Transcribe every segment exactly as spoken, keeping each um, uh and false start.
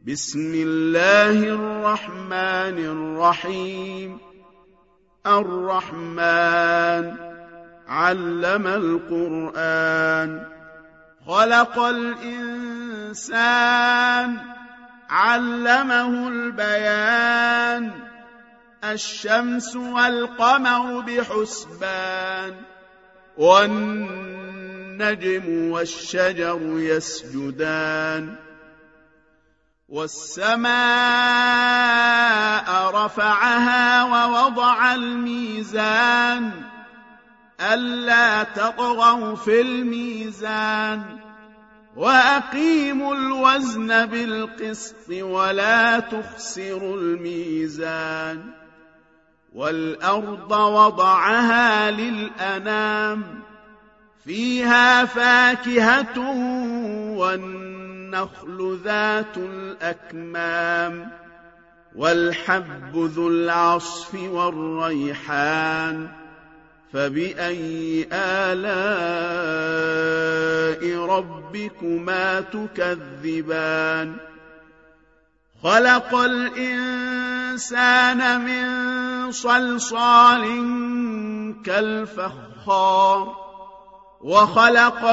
بسم الله الرحمن الرحيم. الرحمن علم القرآن، خلق الإنسان، علمه البيان. الشمس والقمر بحسبان، والنجم والشجر يسجدان. والسماء رفعها ووضع الميزان، ألا تطغوا في الميزان، وأقيموا الوزن بالقسط ولا تخسروا الميزان. والأرض وضعها للأنام، فيها فاكهة والنخل ذات الأكمام، والحب ذو العصف والريحان. فبأي آلاء ربكما تكذبان؟ خلق الإنسان من صلصال كالفخار، وخلق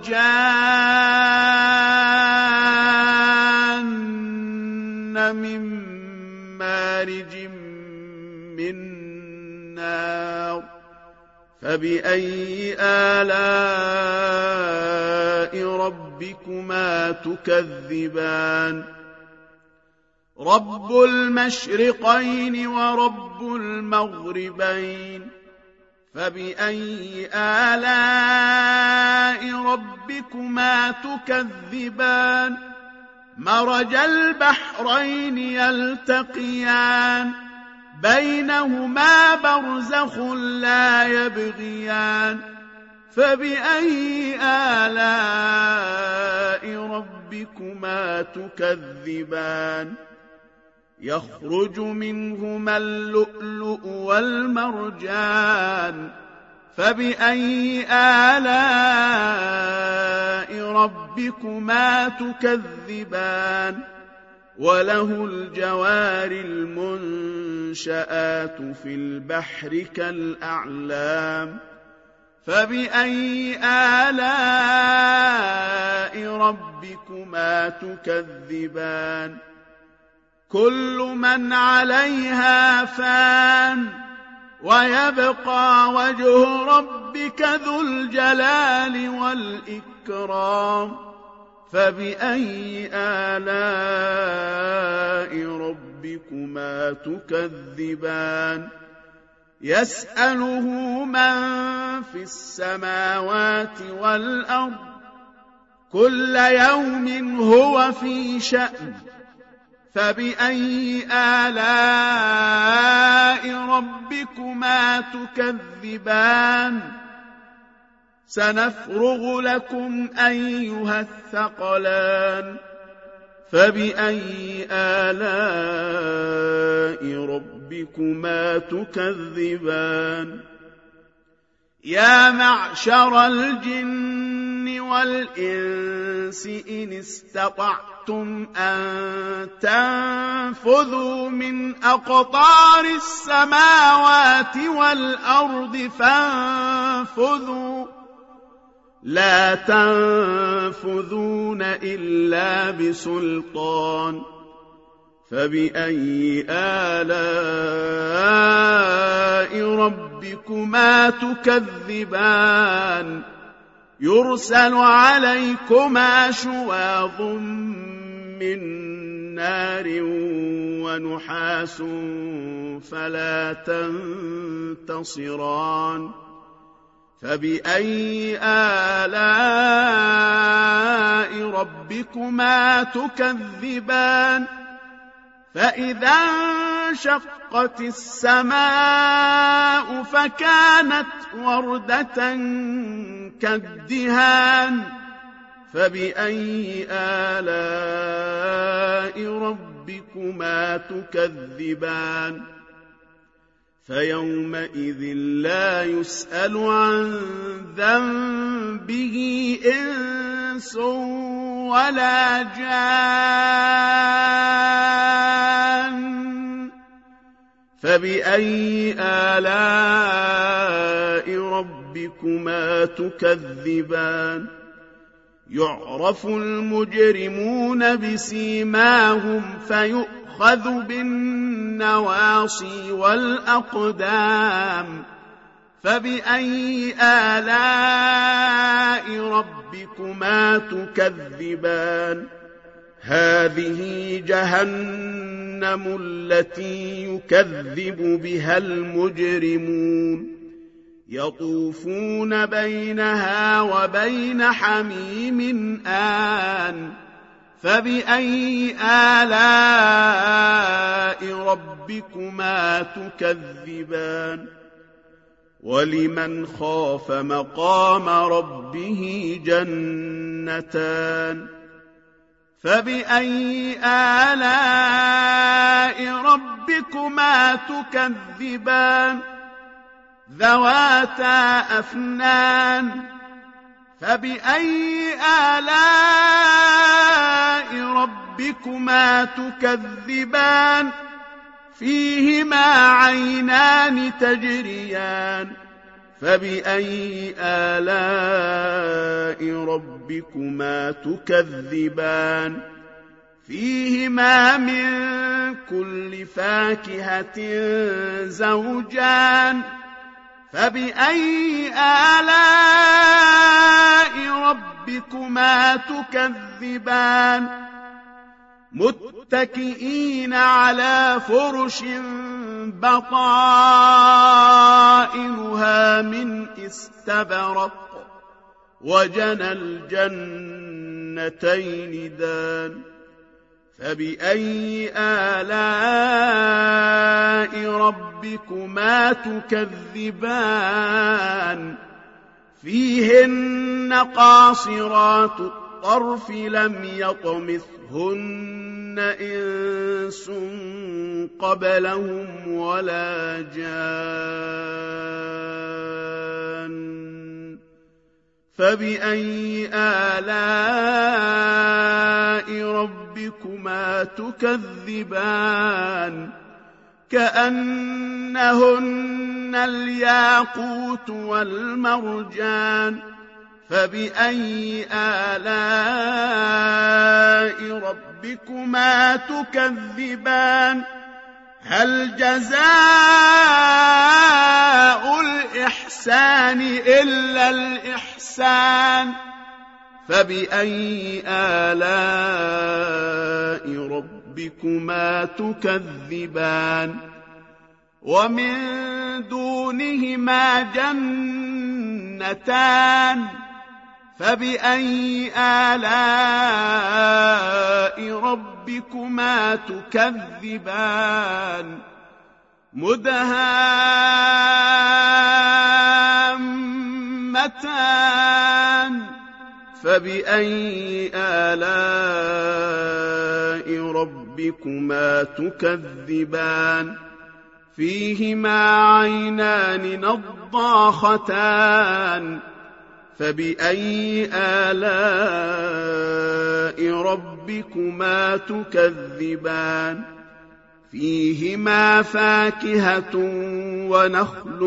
الجان من مارج من نار. فبأي آلاء ربكما تكذبان؟ رب المشرقين ورب المغربين. فبأي آلاء ربكما تكذبان؟ مرج البحرين يلتقيان، بينهما برزخ لا يبغيان. فبأي آلاء ربكما تكذبان؟ يخرج منهما اللؤلؤ والمرجان. فبأي آلاء ربكما تكذبان؟ وله الجوار المنشآت في البحر كالأعلام. فبأي آلاء ربكما تكذبان؟ كل من عليها فان، ويبقى وجه ربك ذو الجلال والإكرام. فبأي آلاء ربكما تكذبان؟ يسأله من في السماوات والأرض، كل يوم هو في شأن. فبأي آلاء ربكما تكذبان؟ سنفرغ لكم أيها الثقلان. فبأي آلاء ربكما تكذبان؟ يا معشر الجن والإنس إن استطعتم أن تنفذوا من أقطار السماوات والأرض فانفذوا، لا تنفذون إلا بسلطان. فبأي آلاء ربكما تكذبان؟ يرسل عليكما شواظ من نار ونحاس فلا تنتصران. فبأي آلاء ربكما تكذبان؟ فإذا انشقت السماء فكانت وردة كالدهان. فبأي آلاء ربكما تكذبان؟ فيومئذ لا يسأل عن ذنبه إنس ولا جان. فبأي آلاء ربكما تكذبان يعرف المجرمون بسيماهم فيؤخذ بالنواصي والأقدام فبأي آلاء ربكما تكذبان هذه جهنم التي يكذب بها المجرمون يطوفون بينها وبين حميم آن فبأي آلاء ربكما تكذبان ولمن خاف مقام ربه جنتان فبأي آلاء ربكما تكذبان ذواتا أفنان فبأي آلاء ربكما تكذبان فيهما عينان تجريان فبأي آلاء ربكما تكذبان فيهما من كل فاكهة زوجان فبأي آلاء ربكما تكذبان متكئين على فرش بطائنها من استبرق وجنى الجنتين دان فبأي آلاء ربكما تكذبان فيهن قاصرات الطرف لم يطمثهن إنس قبلهم ولا جان فبأي آلاء ربكما تكذبان كأنهن الياقوت والمرجان فبأي آلاء ربكما تكذبان هل جزاء الإحسان إلا الإحسان فبأي آلاء ربكما تكذبان ومن دونهما جنتان فبأي آلاء ربكما تكذبان مدهامتان فبأي آلاء ربكما تكذبان فيهما عينان نضاختان فبأي آلاء ربكما تكذبان فيهما فاكهة ونخل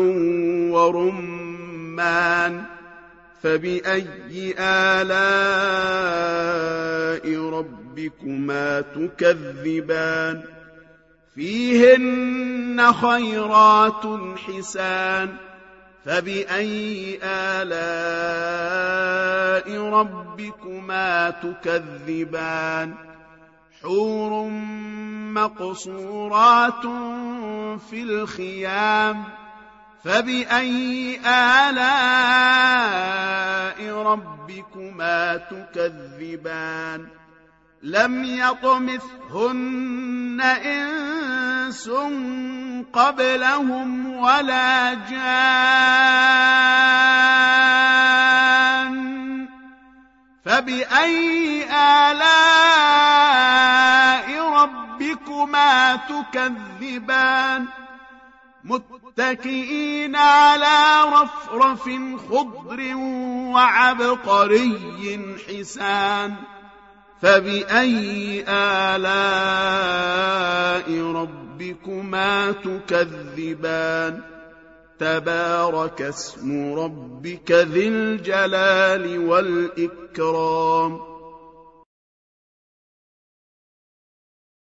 ورمان فبأي آلاء ربكما تكذبان فيهن خيرات حسان فبأي آلاء ربكما تكذبان حور مقصورات في الخيام فبأي آلاء ربكما تكذبان لم يطمثهن إنس قبلهم ولا جان فبأي آلاء ربكما تكذبان متكئين على رفرف خضر وعبقري حسان فبأي آلاء ربكما ربكما تكذبان تبارك اسم ربك ذي الجلال والإكرام